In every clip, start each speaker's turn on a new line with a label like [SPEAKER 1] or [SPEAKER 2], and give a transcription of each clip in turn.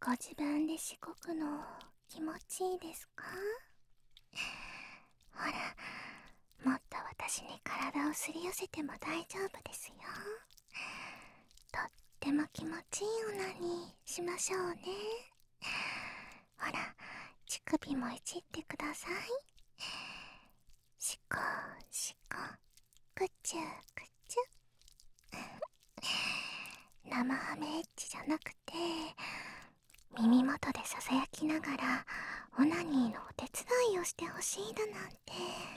[SPEAKER 1] ご自分でしごくの気持ちいいですか？ほら、もっと私に体をすり寄せても大丈夫ですよ。とっても気持ちいいオナニーしましょうね。ほら、乳首もいじってください。しこしこ、くちゅくちゅ。生ハメエッチじゃなくて、耳元でささやきながらオナニーのお手伝いをしてほしいだなんて。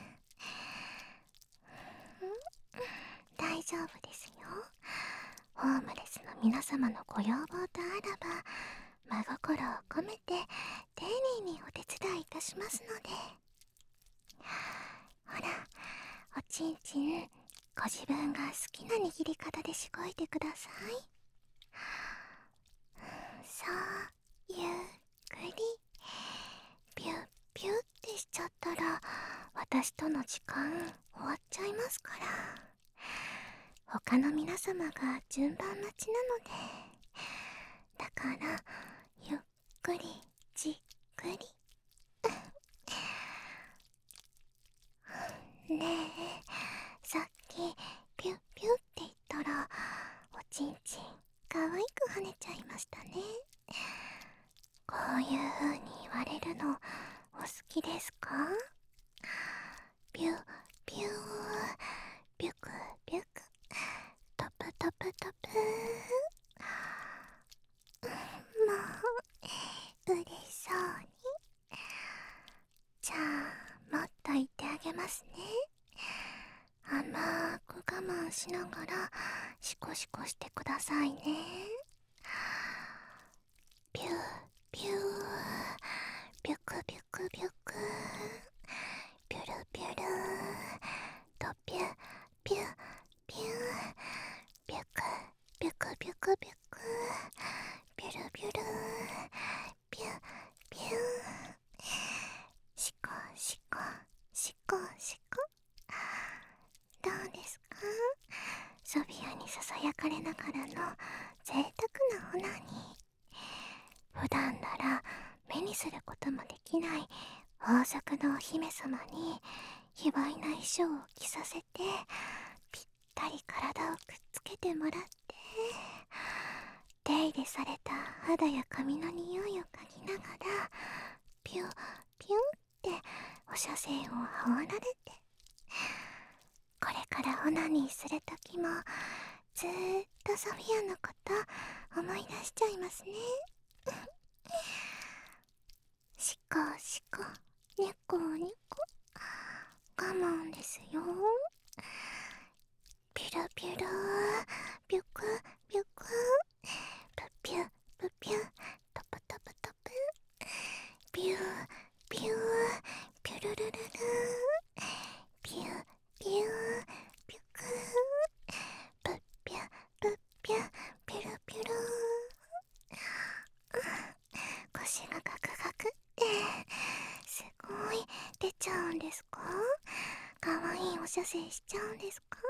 [SPEAKER 1] 大丈夫ですよ。ホームレスの皆様のご要望とあらば、真心を込めて丁寧にお手伝いいたしますので。ほら、おちんちんご自分が好きな握り方でしごいてください。さあ、ゆっくりピュッピュッってしちゃったら私との時間終わっちゃいますから。他の皆様が順番待ちなので。だからゆっくりじっくり。ねえ、さっきピュッピュッって言ったらおちんちん可愛く跳ねちゃいましたね。こういう風に言われるのお好きですか？ピュッピュー、ピュクピュク、トプトプトプ。もう嬉しそうに。じゃあもっと言ってあげますね。甘く我慢しながらシコシコしてくださいね。ピューピュー、ピュクピュクピュク、ピュルピュル、とピュピュピュ、ピュクピュクピュクピュク、ピュルピュル、ピュピュ、シコシコシコシコ。どうですか？ソフィアにささやかれながらの贅沢なオナニー。普段なら目にすることもできない王族のお姫様に卑猥な衣装を着させて、ぴったり体をくっつけてもらって、手入れされた肌や髪の匂いを嗅ぎながらピュッピュンってお射精を煽られて、これからオナニーするときもずーっとソフィアのこと思い出しちゃいますね。シコシコ、ニョコニョコ、我慢ですよ。ピュルピュル、ピュクピュク、プピュプピュ、トプトプトプ、ピューピュー、ピュルルルル、ピューピュー、ピュク、プッピュプッピュ、ピュルピュル。腰がガクガクってすごい出ちゃうんですか？かわいいお射精しちゃうんですか？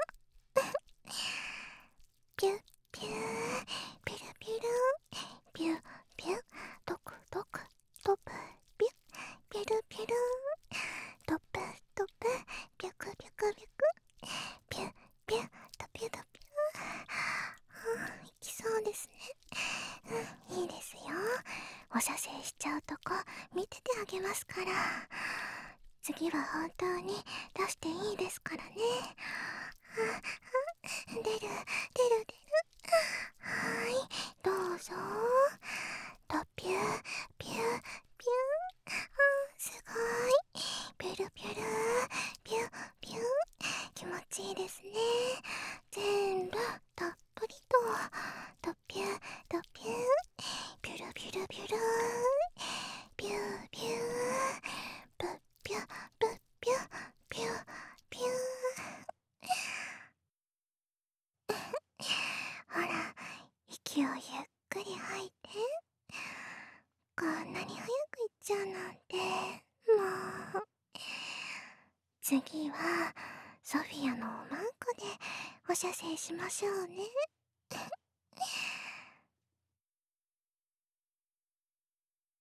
[SPEAKER 1] ピュッピュー、ピュルピュル、ピュッピュッ、トクトク、トプピュッ、ピュルピュル、トプトプ、ピュクピュクピュク、ピュッピュッ、トピュトピュ。いきそうですね。いいですよ。お射精しちゃうとこ見ててあげますから。次は本当に出していいですからね。出る出る出る。はい、どうぞ。とピューピューピュー。すごい。ピュルピュル、ピュピュ。気持ちいいですね。全部たっぷりと。とピュとピュ、ピュルピュルピュル、ピュピュ、プッピュプッピュ、ピュピュ。ほら、息をゆっくり吐いて。こんなに早く行っちゃうなんて、もう。次はソフィアのおまんこでお射精しましょうね。